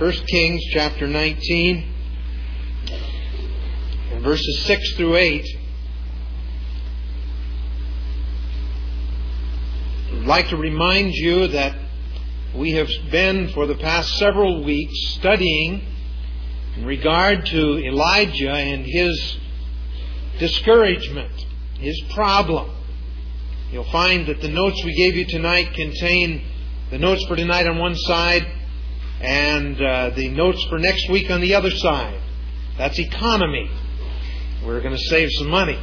1 Kings chapter 19 and verses 6 through 8. I'd like to remind you that we have been for the past several weeks studying in regard to Elijah and his discouragement, his problem. You'll find that the notes we gave you tonight contain the notes for tonight on one side and the notes for next week on the other side. That's economy. We're going to save some money.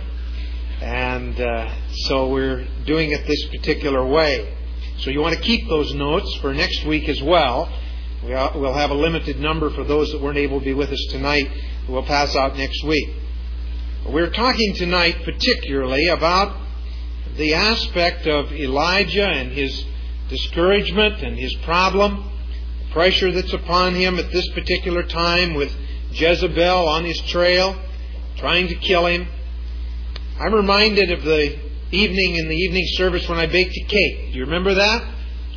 And so we're doing it this particular way. So you want to keep those notes for next week as well. We'll have a limited number for those that weren't able to be with us tonight. We'll pass out next week. We're talking tonight particularly about the aspect of Elijah and his discouragement and his problem, the pressure that's upon him at this particular time with Jezebel on his trail, trying to kill him. I'm reminded of the evening in the evening service when I baked a cake. Do you remember that?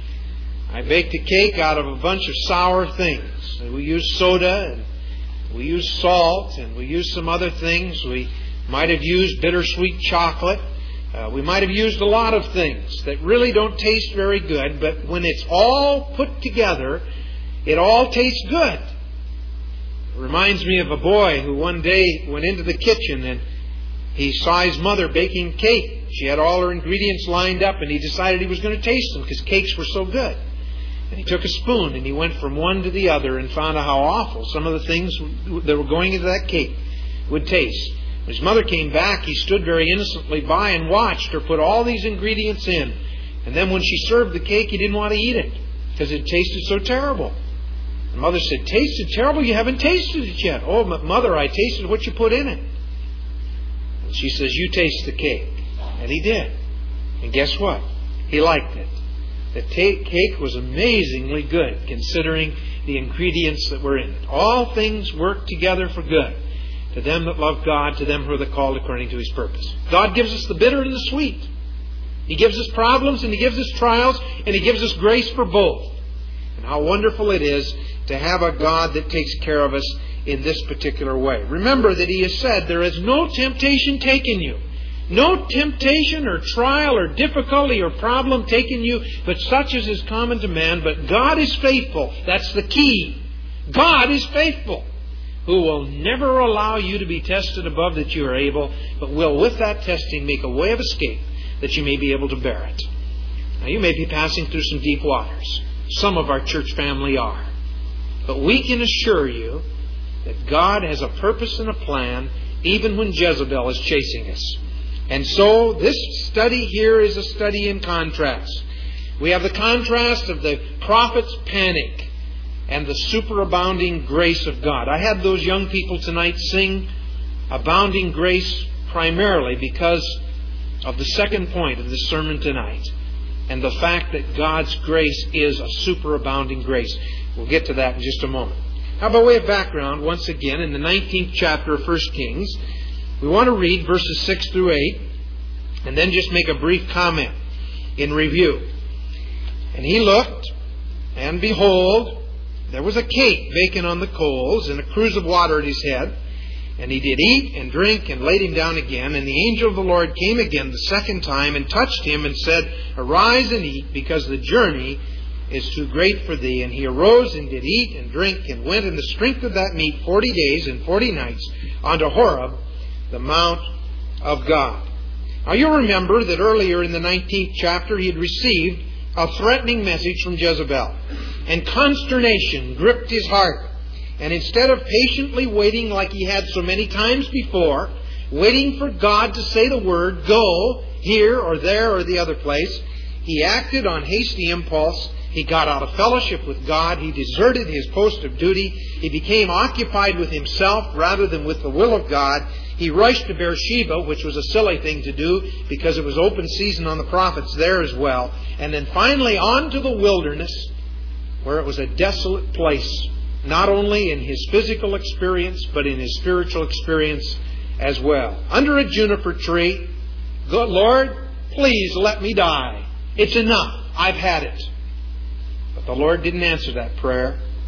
I baked a cake out of a bunch of sour things. We used soda, and we used salt, and we used some other things. We might have used bittersweet chocolate. We might have used a lot of things that really don't taste very good, but when it's all put together, it all tastes good. It reminds me of a boy who one day went into the kitchen and he saw his mother baking cake. She had all her ingredients lined up, and he decided he was going to taste them because cakes were so good. And he took a spoon and he went from one to the other and found out how awful some of the things that were going into that cake would taste. When his mother came back, he stood very innocently by and watched her put all these ingredients in. And then when she served the cake, he didn't want to eat it because it tasted so terrible. The mother said, "Tasted terrible? You haven't tasted it yet." "Oh, Mother, I tasted what you put in it." And she says, "You taste the cake." And he did. And guess what? He liked it. The cake was amazingly good considering the ingredients that were in it. All things work together for good to them that love God, to them who are the called according to His purpose. God gives us the bitter and the sweet. He gives us problems and He gives us trials and He gives us grace for both. And how wonderful it is to have a God that takes care of us in this particular way. Remember that He has said, "There is no temptation taken you. No temptation or trial or difficulty or problem taken you, but such as is common to man. But God is faithful." That's the key. God is faithful, who will never allow you to be tested above that you are able, but will with that testing make a way of escape that you may be able to bear it. Now you may be passing through some deep waters. Some of our church family are. But we can assure you that God has a purpose and a plan even when Jezebel is chasing us. And so this study here is a study in contrast. We have the contrast of the prophet's panic and the superabounding grace of God. I had those young people tonight sing Abounding Grace primarily because of the second point of this sermon tonight and the fact that God's grace is a superabounding grace. We'll get to that in just a moment. Now, by way of background, once again, in the 19th chapter of 1 Kings, we want to read verses 6 through 8 and then just make a brief comment in review. "And he looked, and behold, there was a cake baking on the coals, and a cruse of water at his head. And he did eat and drink, and laid him down again. And the angel of the Lord came again the second time, and touched him, and said, Arise and eat, because the journey is too great for thee. And he arose and did eat and drink, and went in the strength of that meat 40 days and 40 nights unto Horeb, the mount of God." Now you remember that earlier in the 19th chapter he had received a threatening message from Jezebel. And consternation gripped his heart. And instead of patiently waiting like he had so many times before, waiting for God to say the word, go here or there or the other place, he acted on hasty impulse. He got out of fellowship with God. He deserted his post of duty. He became occupied with himself rather than with the will of God. He rushed to Beersheba, which was a silly thing to do because it was open season on the prophets there as well. And then finally on to the wilderness, where it was a desolate place, not only in his physical experience, but in his spiritual experience as well. Under a juniper tree, "Good Lord, please let me die. It's enough. I've had it." But the Lord didn't answer that prayer.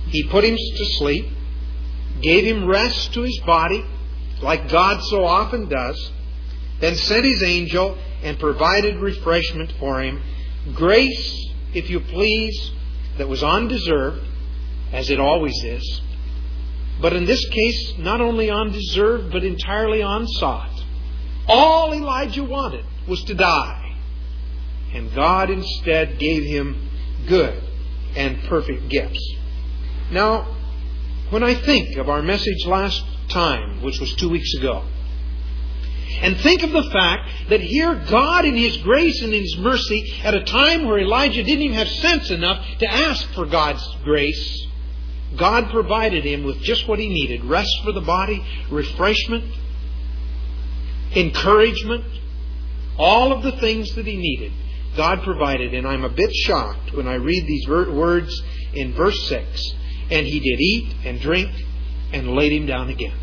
He put him to sleep, gave him rest to his body, like God so often does, then sent His angel and provided refreshment for him. Grace, if you please, that was undeserved, as it always is. But in this case, not only undeserved, but entirely unsought. All Elijah wanted was to die. And God instead gave him good and perfect gifts. Now, when I think of our message last time, which was 2 weeks ago, and think of the fact that here God in His grace and in His mercy, at a time where Elijah didn't even have sense enough to ask for God's grace, God provided him with just what he needed. Rest for the body, refreshment, encouragement, all of the things that he needed. God provided. And I'm a bit shocked when I read these words in verse 6. And he did eat and drink and laid him down again.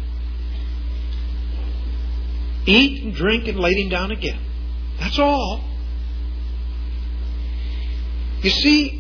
Eat and drink and laid him down again. That's all. You see,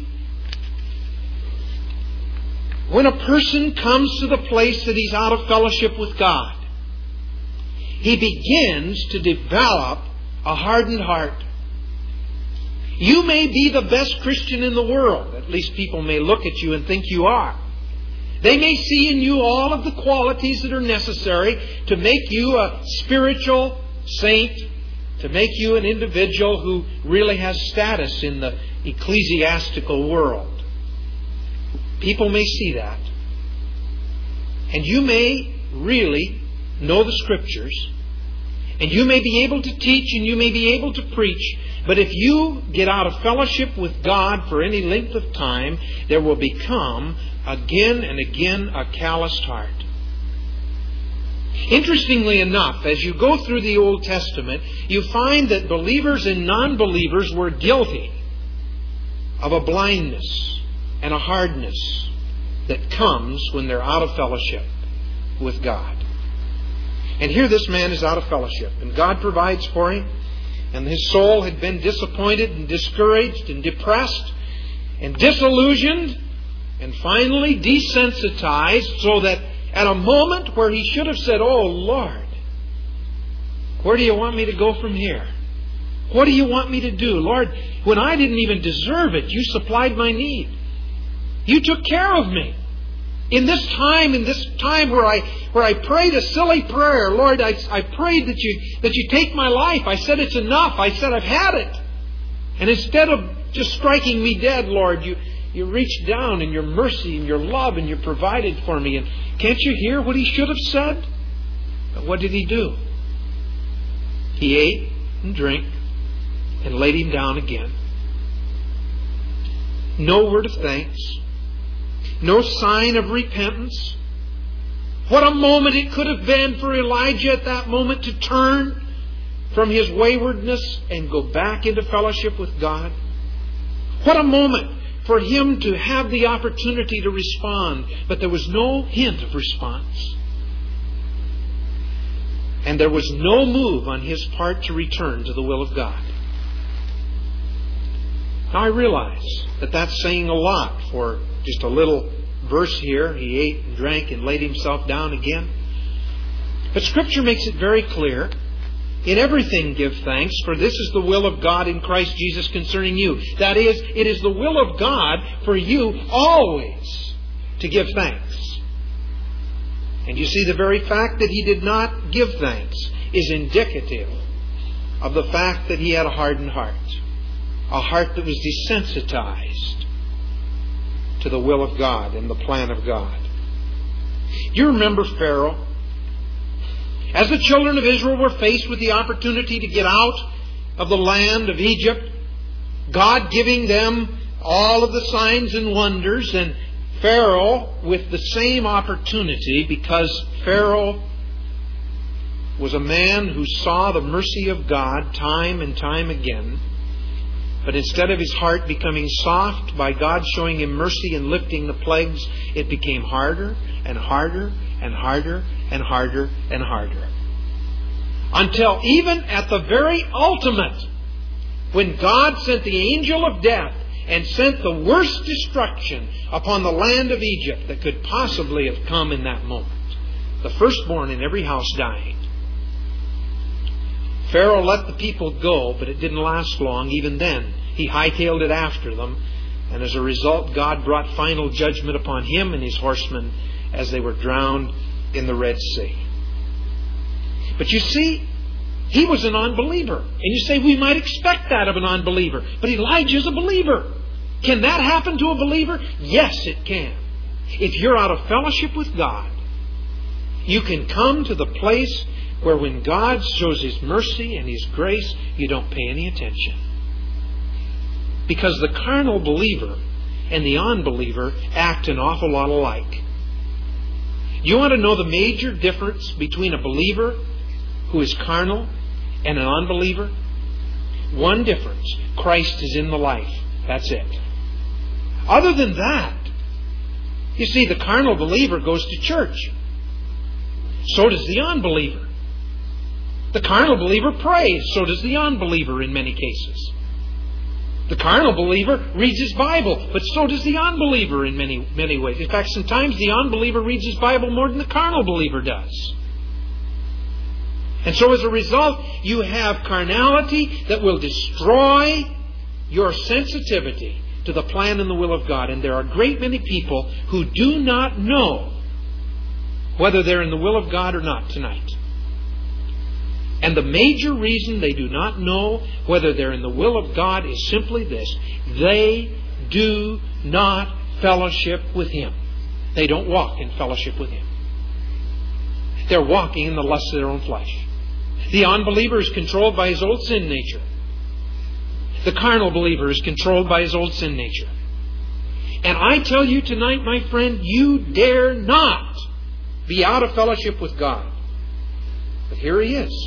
when a person comes to the place that he's out of fellowship with God, he begins to develop a hardened heart. You may be the best Christian in the world. At least people may look at you and think you are. They may see in you all of the qualities that are necessary to make you a spiritual saint, to make you an individual who really has status in the ecclesiastical world. People may see that. And you may really know the Scriptures. And you may be able to teach and you may be able to preach. But if you get out of fellowship with God for any length of time, there will become again and again a calloused heart. Interestingly enough, as you go through the Old Testament, you find that believers and non-believers were guilty of a blindness and a hardness that comes when they're out of fellowship with God. And here this man is out of fellowship, and God provides for him, and his soul had been disappointed and discouraged and depressed and disillusioned and finally desensitized, so that at a moment where he should have said, "Oh Lord, where do you want me to go from here? What do you want me to do? Lord, when I didn't even deserve it, you supplied my need. You took care of me. In this time where I prayed a silly prayer, Lord, I prayed that you take my life. I said it's enough. I said I've had it. And instead of just striking me dead, Lord, you reached down in your mercy and your love and you provided for me. And can't you hear what he should have said? But what did he do? He ate and drank and laid him down again. No word of thanks. No sign of repentance. What a moment it could have been for Elijah at that moment to turn from his waywardness and go back into fellowship with God. What a moment for him to have the opportunity to respond. But there was no hint of response. And there was no move on his part to return to the will of God. Now I realize that that's saying a lot for just a little verse here. He ate and drank and laid himself down again. But Scripture makes it very clear. In everything give thanks, for this is the will of God in Christ Jesus concerning you. That is, it is the will of God for you always to give thanks. And you see, the very fact that he did not give thanks is indicative of the fact that he had a hardened heart. A heart that was desensitized to the will of God and the plan of God. You remember Pharaoh? As the children of Israel were faced with the opportunity to get out of the land of Egypt, God giving them all of the signs and wonders, and Pharaoh with the same opportunity, because Pharaoh was a man who saw the mercy of God time and time again. But instead of his heart becoming soft by God showing him mercy and lifting the plagues, it became harder and harder and harder and harder and harder. Until even at the very ultimate, when God sent the angel of death and sent the worst destruction upon the land of Egypt that could possibly have come in that moment. The firstborn in every house dying. Pharaoh let the people go, but it didn't last long. Even then, he hightailed it after them. And as a result, God brought final judgment upon him and his horsemen as they were drowned in the Red Sea. But you see, he was an unbeliever. And you say, we might expect that of an unbeliever. But Elijah's a believer. Can that happen to a believer? Yes, it can. If you're out of fellowship with God, you can come to the place where when God shows His mercy and His grace, you don't pay any attention. Because the carnal believer and the unbeliever act an awful lot alike. You want to know the major difference between a believer who is carnal and an unbeliever? One difference. Christ is in the life. That's it. Other than that, you see, the carnal believer goes to church. So does the unbeliever. The carnal believer prays. So does the unbeliever in many cases. The carnal believer reads his Bible, but so does the unbeliever in many ways. In fact, sometimes the unbeliever reads his Bible more than the carnal believer does. And so as a result, you have carnality that will destroy your sensitivity to the plan and the will of God. And there are a great many people who do not know whether they're in the will of God or not tonight. And the major reason they do not know whether they're in the will of God is simply this. They do not fellowship with Him. They don't walk in fellowship with Him. They're walking in the lust of their own flesh. The unbeliever is controlled by his old sin nature. The carnal believer is controlled by his old sin nature. And I tell you tonight, my friend, you dare not be out of fellowship with God. But here he is.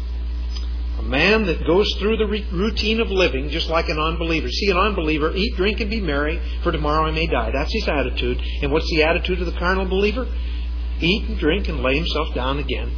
A man that goes through the routine of living just like an unbeliever. See, an unbeliever, eat, drink, and be merry, for tomorrow I may die. That's his attitude. And what's the attitude of the carnal believer? Eat and drink and lay himself down again.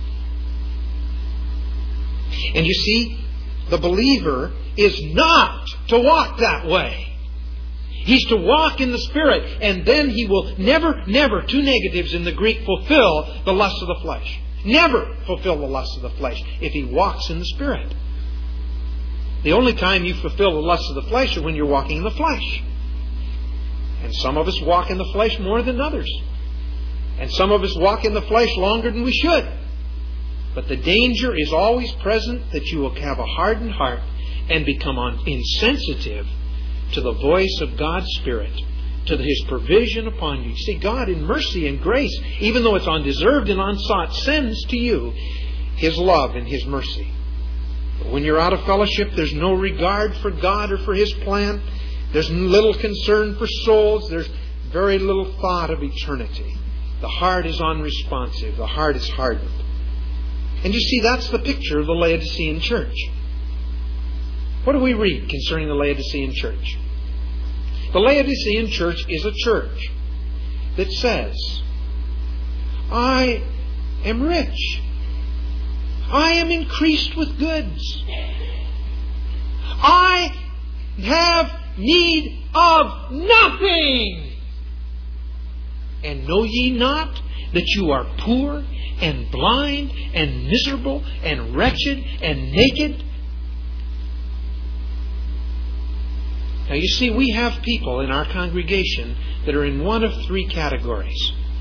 And you see, the believer is not to walk that way. He's to walk in the Spirit, and then he will never, two negatives in the Greek, fulfill the lust of the flesh. Never fulfill the lust of the flesh if he walks in the Spirit. The only time you fulfill the lust of the flesh is when you're walking in the flesh. And some of us walk in the flesh more than others. And some of us walk in the flesh longer than we should. But the danger is always present that you will have a hardened heart and become insensitive to the voice of God's Spirit, to His provision upon you. See, God in mercy and grace, even though it's undeserved and unsought, sends to you His love and His mercy. But when you're out of fellowship, there's no regard for God or for His plan. There's little concern for souls. There's very little thought of eternity. The heart is unresponsive. The heart is hardened. And you see, that's the picture of the Laodicean church. What do we read concerning the Laodicean church? The Laodicean church is a church that says, I am rich. I am increased with goods. I have need of nothing. And know ye not that you are poor and blind and miserable and wretched and naked? Now you see, we have people in our congregation that are in one of three categories.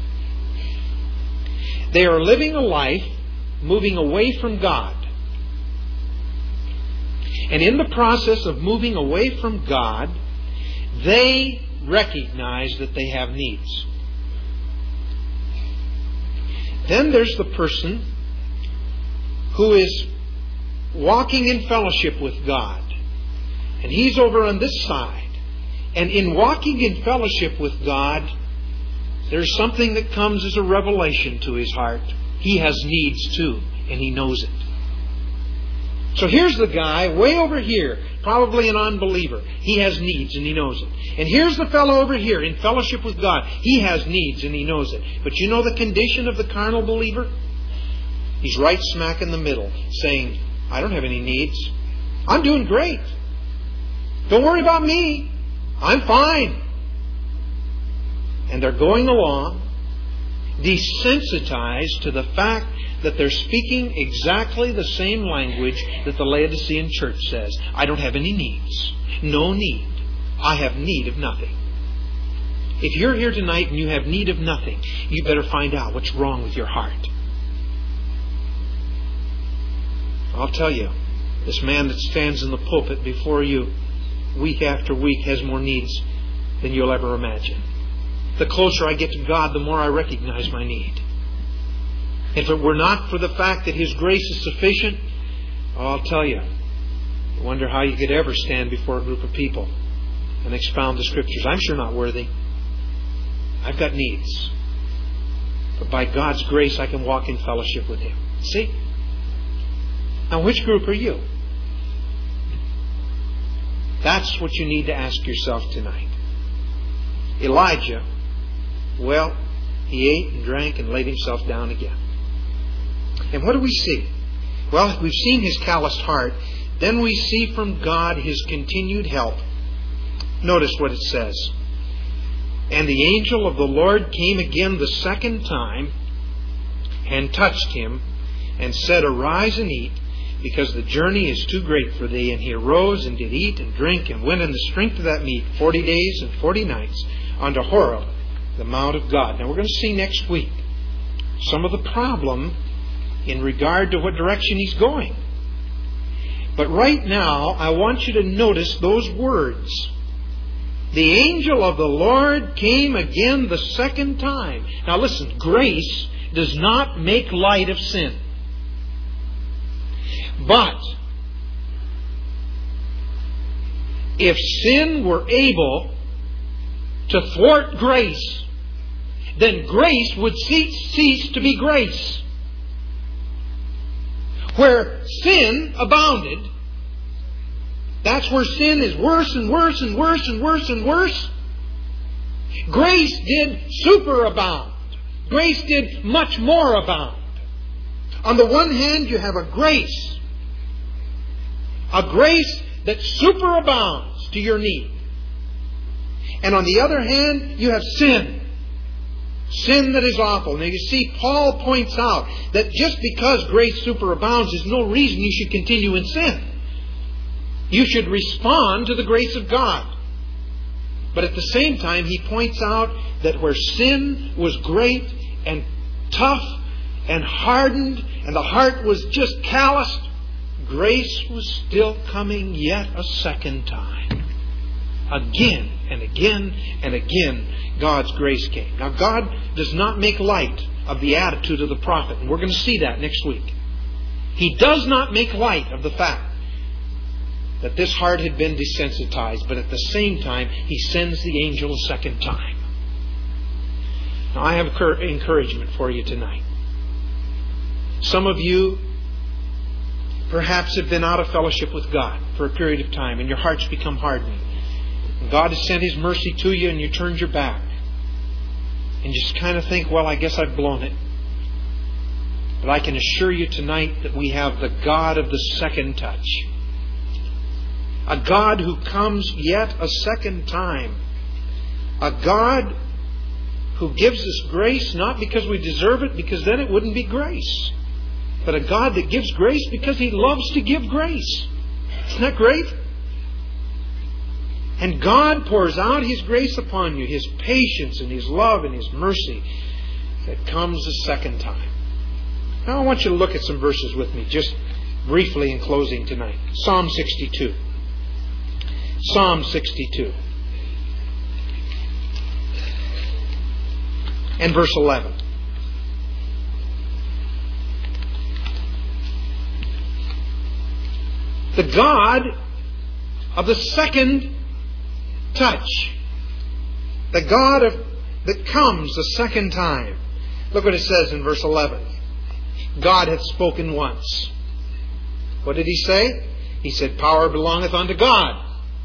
They are living a life moving away from God. And in the process of moving away from God, they recognize that they have needs. Then there's the person who is walking in fellowship with God. And he's over on this side. And in walking in fellowship with God, there's something that comes as a revelation to his heart. He has needs too, and he knows it. So here's the guy way over here, probably an unbeliever. He has needs and he knows it. And here's the fellow over here in fellowship with God. He has needs and he knows it. But you know the condition of the carnal believer? He's right smack in the middle, saying, I don't have any needs. I'm doing great. Don't worry about me. I'm fine. And they're going along, desensitized to the fact that they're speaking exactly the same language that the Laodicean church says. I don't have any needs. No need. I have need of nothing. If you're here tonight and you have need of nothing, you better find out what's wrong with your heart. I'll tell you, this man that stands in the pulpit before you week after week has more needs than you'll ever imagine. The closer I get to God, the more I recognize my need. If it were not for the fact that His grace is sufficient, I'll tell you, I wonder how you could ever stand before a group of people and expound the Scriptures. I'm sure not worthy. I've got needs. But by God's grace, I can walk in fellowship with Him. See? Now, which group are you? That's what you need to ask yourself tonight. Elijah, well, he ate and drank and laid himself down again. And what do we see? Well, we've seen his calloused heart. Then we see from God His continued help. Notice what it says. And the angel of the Lord came again the second time and touched him and said, Arise and eat, because the journey is too great for thee. And he arose and did eat and drink and went in the strength of that meat 40 days and 40 nights unto Horeb, the mount of God. Now we're going to see next week some of the problem in regard to what direction he's going. But right now, I want you to notice those words. The angel of the Lord came again the second time. Now listen, grace does not make light of sin. But if sin were able to thwart grace, then grace would cease to be grace. Where sin abounded, that's where sin is worse and worse and worse and worse and worse. Grace did superabound. Grace did much more abound. On the one hand, you have a grace that superabounds to your need. And on the other hand, you have sin. Sin that is awful. Now you see, Paul points out that just because grace superabounds is no reason you should continue in sin. You should respond to the grace of God. But at the same time, he points out that where sin was great and tough and hardened and the heart was just calloused, grace was still coming yet a second time. Again and again and again, God's grace came. Now, God does not make light of the attitude of the prophet, and we're going to see that next week. He does not make light of the fact that this heart had been desensitized, but at the same time, He sends the angel a second time. Now, I have encouragement for you tonight. Some of you perhaps have been out of fellowship with God for a period of time, and your heart's become hardened. God has sent His mercy to you, and you turned your back. And just kind of think, well, I guess I've blown it. But I can assure you tonight that we have the God of the second touch. A God who comes yet a second time. A God who gives us grace not because we deserve it, because then it wouldn't be grace. But a God that gives grace because He loves to give grace. Isn't that great? And God pours out His grace upon you, His patience and His love and His mercy that comes a second time. Now I want you to look at some verses with me just briefly in closing tonight. Psalm 62. Psalm 62. And verse 11. The God of the second touch. The God that comes the second time. Look what it says in verse 11. God hath spoken once. What did He say? He said, power belongeth unto God.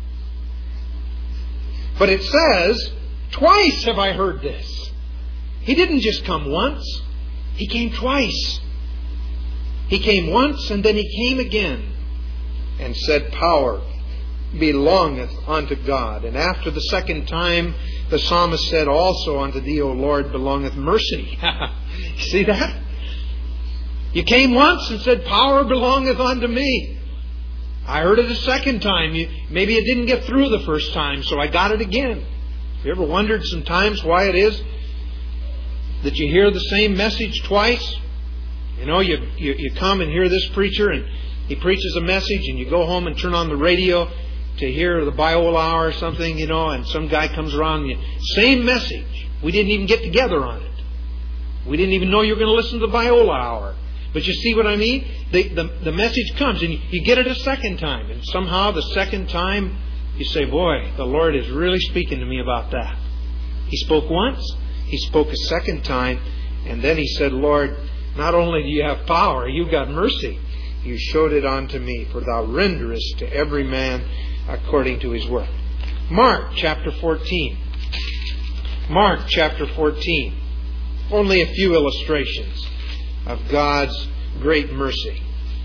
But it says, twice have I heard this. He didn't just come once. He came twice. He came once and then He came again and said, power belongeth unto God. And after the second time, the psalmist said, also unto Thee, O Lord, belongeth mercy. See that? You came once and said, power belongeth unto me. I heard it a second time. Maybe it didn't get through the first time, so I got it again. You ever wondered sometimes why it is that you hear the same message twice? You know, you come and hear this preacher and he preaches a message, and you go home and turn on the radio to hear the Biola Hour or something, you know, and some guy comes around and same message. We didn't even get together on it. We didn't even know you were going to listen to the Biola Hour. But you see what I mean? The message comes and you get it a second time. And somehow the second time you say, boy, the Lord is really speaking to me about that. He spoke once, He spoke a second time, and then He said, Lord, not only do you have power, you've got mercy. You showed it unto me, for Thou renderest to every man according to his work. Mark chapter 14. Mark chapter 14. Only a few illustrations of God's great mercy.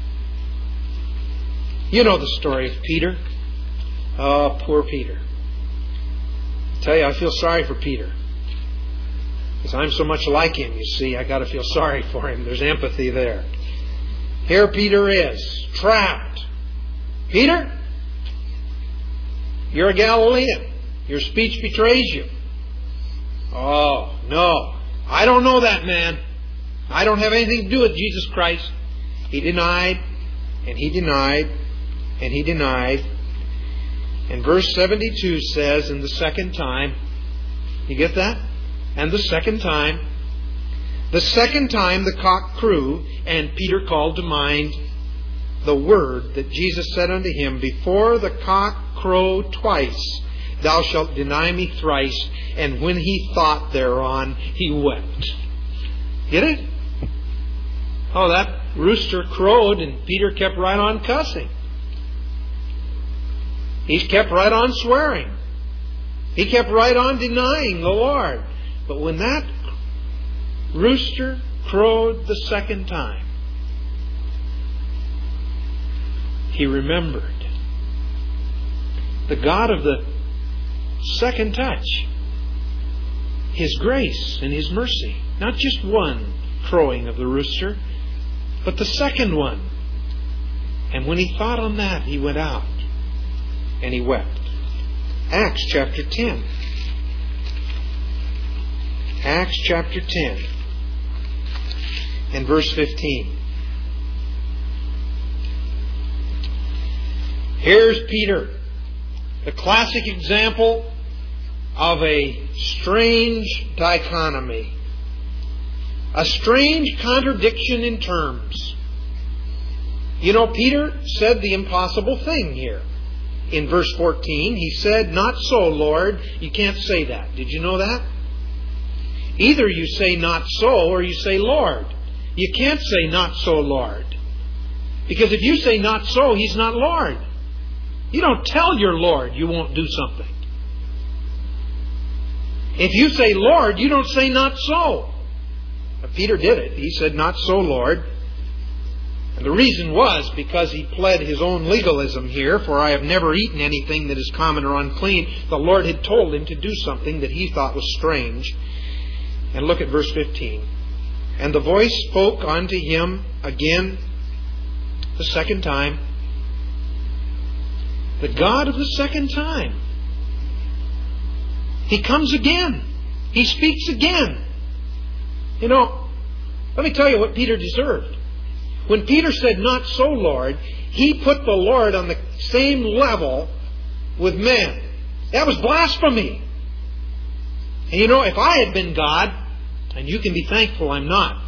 You know the story of Peter. Oh, poor Peter. I tell you, I feel sorry for Peter. Because I'm so much like him, you see. I got to feel sorry for him. There's empathy there. Here Peter is, trapped. Peter, you're a Galilean. Your speech betrays you. Oh, no. I don't know that man. I don't have anything to do with Jesus Christ. He denied, and he denied, and he denied. And verse 72 says, and the second time, you get that? And the second time the cock crew, and Peter called to mind the word that Jesus said unto him, before the cock crow twice, thou shalt deny me thrice. And when he thought thereon, he wept. Get it? Oh, that rooster crowed and Peter kept right on cussing. He kept right on swearing. He kept right on denying the Lord. But when that rooster crowed the second time, he remembered the God of the second touch, His grace and His mercy. Not just one crowing of the rooster, but the second one. And when he thought on that, he went out and he wept. Acts chapter 10. Acts chapter 10 and verse 15. Here's Peter, the classic example of a strange dichotomy, a strange contradiction in terms. You know, Peter said the impossible thing here. In verse 14, he said, not so, Lord. You can't say that. Did you know that? Either you say not so or you say Lord. You can't say not so, Lord. Because if you say not so, He's not Lord. You don't tell your Lord you won't do something. If you say Lord, you don't say not so. But Peter did it. He said, not so, Lord. And the reason was because he pled his own legalism here, for I have never eaten anything that is common or unclean. The Lord had told him to do something that he thought was strange. And look at verse 15. And the voice spoke unto him again the second time. The God of the second time. He comes again. He speaks again. You know, let me tell you what Peter deserved. When Peter said, not so, Lord, he put the Lord on the same level with men. That was blasphemy. And you know, if I had been God, and you can be thankful I'm not,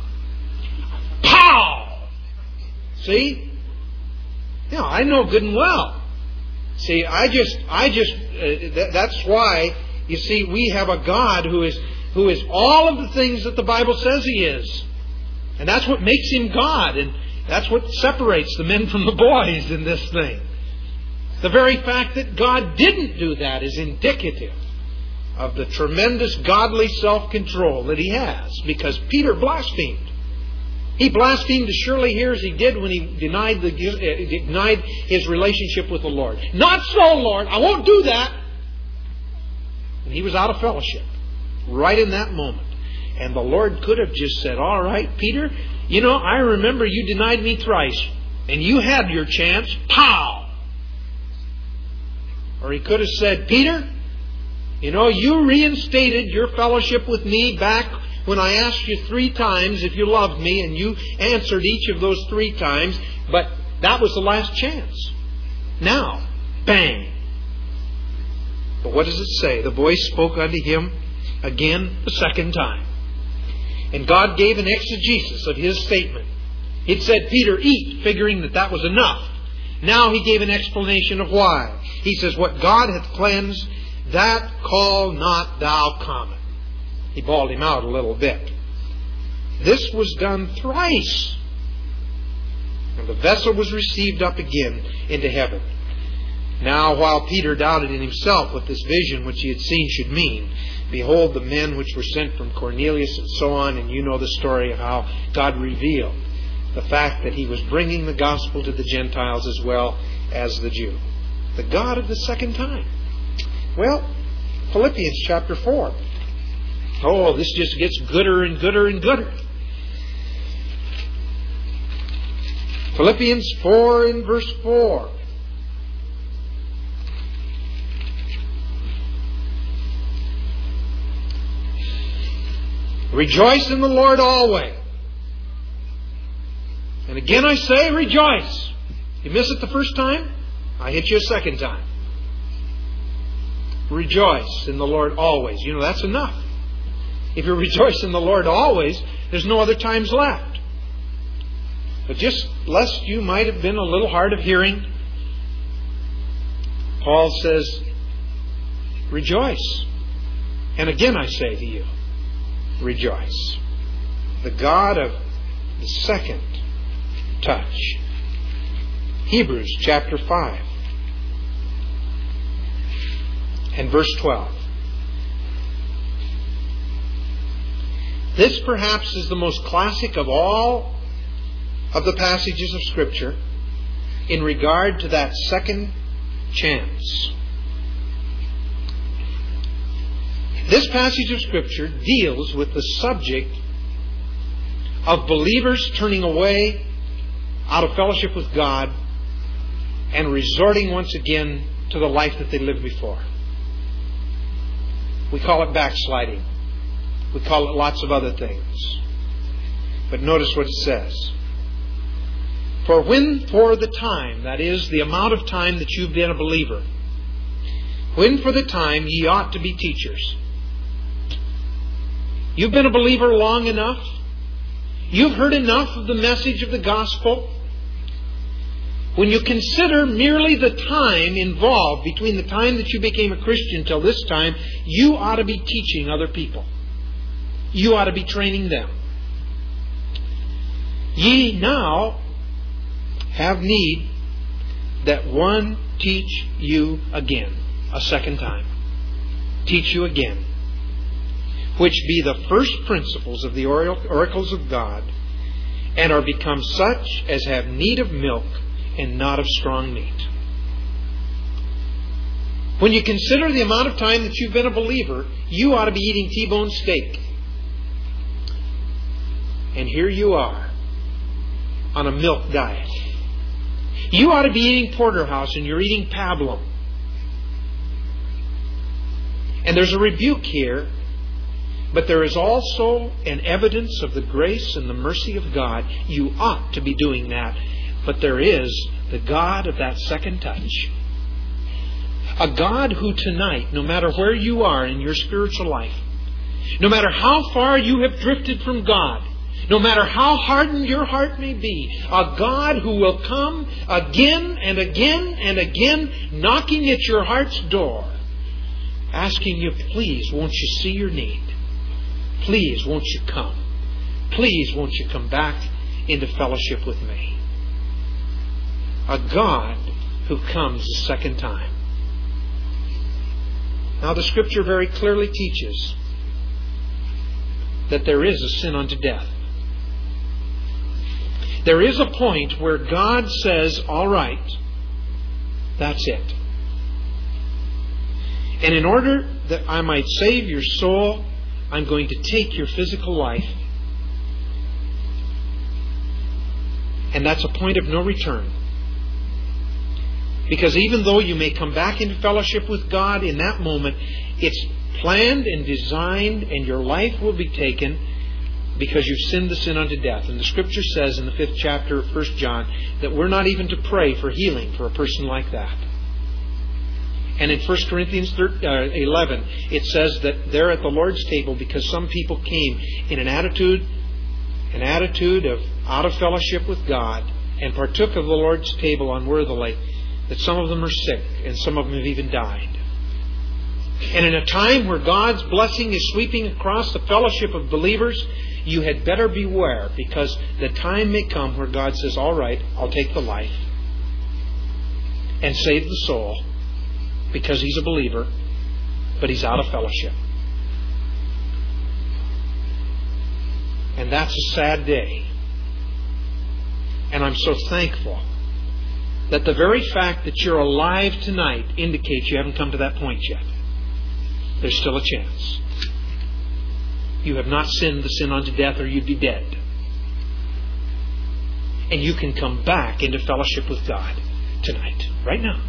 pow! See? You know, I know good and well. See, that's why, you see, we have a God who is all of the things that the Bible says He is. And that's what makes Him God. And that's what separates the men from the boys in this thing. The very fact that God didn't do that is indicative of the tremendous godly self-control that He has. Because Peter blasphemed. He blasphemed as surely here as he did when he denied his relationship with the Lord. Not so, Lord. I won't do that. And he was out of fellowship right in that moment. And the Lord could have just said, all right, Peter, I remember you denied me thrice. And you had your chance. Pow! Or he could have said, Peter, you reinstated your fellowship with me back when I asked you 3 times if you loved me, and you answered each of those 3 times, but that was the last chance. Now, bang! But what does it say? The voice spoke unto him again the second time. And God gave an exegesis of His statement. He'd said, Peter, eat, figuring that was enough. Now He gave an explanation of why. He says, what God hath cleansed, that call not thou common. He bawled him out a little bit. This was done thrice. And the vessel was received up again into heaven. Now, while Peter doubted in himself what this vision which he had seen should mean, behold, the men which were sent from Cornelius and so on, and you know the story of how God revealed the fact that He was bringing the gospel to the Gentiles as well as the Jew. The God of the second time. Well, Philippians chapter 4. Oh, this just gets gooder and gooder and gooder. Philippians 4 and verse 4. Rejoice in the Lord always. And again I say, rejoice. You miss it the first time? I hit you a second time. Rejoice in the Lord always. That's enough. If you rejoice in the Lord always, there's no other times left. But just lest you might have been a little hard of hearing, Paul says, rejoice. And again I say to you, rejoice. The God of the second touch. Hebrews chapter 5 and verse 12. This perhaps is the most classic of all of the passages of Scripture in regard to that second chance. This passage of Scripture deals with the subject of believers turning away out of fellowship with God and resorting once again to the life that they lived before. We call it backsliding. We call it lots of other things. But notice what it says. For when for the time, that is, the amount of time that you've been a believer, when for the time ye ought to be teachers. You've been a believer long enough. You've heard enough of the message of the gospel. When you consider merely the time involved between the time that you became a Christian till this time, you ought to be teaching other people. You ought to be training them. Ye now have need that one teach you again, a second time. Teach you again. Which be the first principles of the oracles of God, and are become such as have need of milk and not of strong meat. When you consider the amount of time that you've been a believer, you ought to be eating T-bone steak. And here you are on a milk diet. You ought to be eating porterhouse and you're eating pablum. And there's a rebuke here, but there is also an evidence of the grace and the mercy of God. You ought to be doing that. But there is the God of that second touch. A God who tonight, no matter where you are in your spiritual life, no matter how far you have drifted from God, no matter how hardened your heart may be, a God who will come again and again and again, knocking at your heart's door, asking you, please, won't you see your need? Please, won't you come? Please, won't you come back into fellowship with me? A God who comes a second time. Now, the Scripture very clearly teaches that there is a sin unto death. There is a point where God says, all right, that's it. And in order that I might save your soul, I'm going to take your physical life. And that's a point of no return. Because even though you may come back into fellowship with God in that moment, it's planned and designed, and your life will be taken because you've sinned the sin unto death. And the Scripture says in the 5th chapter of 1 John that we're not even to pray for healing for a person like that. And in 1 Corinthians 11, it says that they're at the Lord's table because some people came in an attitude of out of fellowship with God and partook of the Lord's table unworthily, that some of them are sick and some of them have even died. And in a time where God's blessing is sweeping across the fellowship of believers, you had better beware, because the time may come where God says, all right, I'll take the life and save the soul, because he's a believer, but he's out of fellowship. And that's a sad day. And I'm so thankful that the very fact that you're alive tonight indicates you haven't come to that point yet. There's still a chance. You have not sinned the sin unto death, or you'd be dead. And you can come back into fellowship with God tonight, right now.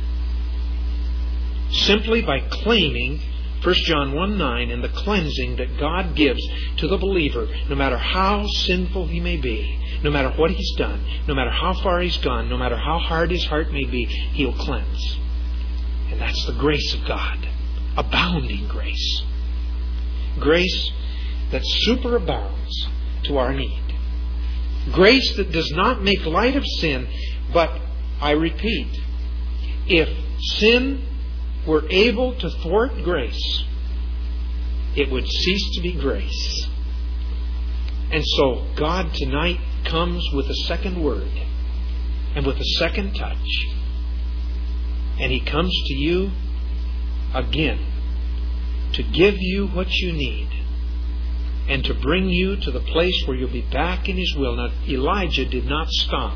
Simply by claiming 1 John 1:9 and the cleansing that God gives to the believer, no matter how sinful he may be, no matter what he's done, no matter how far he's gone, no matter how hard his heart may be, he'll cleanse. And that's the grace of God. Abounding grace. Grace that superabounds to our need. Grace that does not make light of sin, but, I repeat, if sin were able to thwart grace, it would cease to be grace. And so God tonight comes with a second word and with a second touch. And He comes to you again to give you what you need and to bring you to the place where you'll be back in His will. Now, Elijah did not stop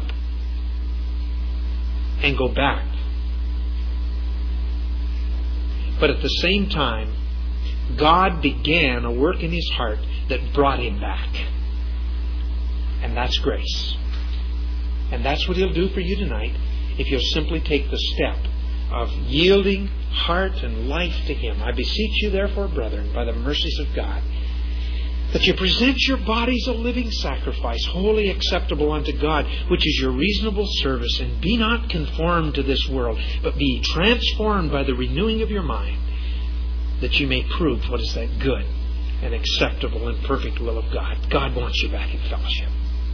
and go back. But at the same time, God began a work in his heart that brought him back. And that's grace. And that's what He'll do for you tonight if you'll simply take the step of yielding heart and life to Him. I beseech you therefore, brethren, by the mercies of God, that you present your bodies a living sacrifice, wholly acceptable unto God, which is your reasonable service. And be not conformed to this world, but be transformed by the renewing of your mind, that you may prove what is that good and acceptable and perfect will of God. God wants you back in fellowship.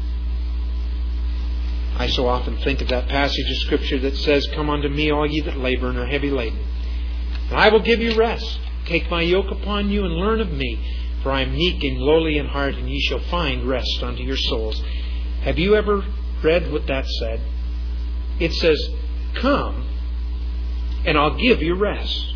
I so often think of that passage of Scripture that says, "Come unto me, all ye that labor and are heavy laden, and I will give you rest. Take my yoke upon you and learn of me, for I am meek and lowly in heart, and ye shall find rest unto your souls." Have you ever read what that said? It says, "Come, and I'll give you rest.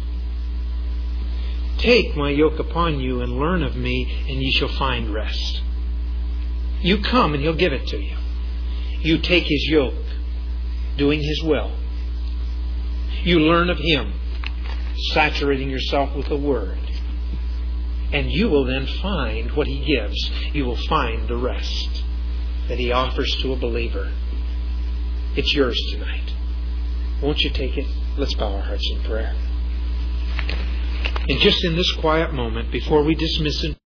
Take my yoke upon you and learn of me, and ye shall find rest." You come and He'll give it to you. You take His yoke, doing His will. You learn of Him, saturating yourself with the Word. And you will then find what He gives. You will find the rest that He offers to a believer. It's yours tonight. Won't you take it? Let's bow our hearts in prayer. And just in this quiet moment, before we dismiss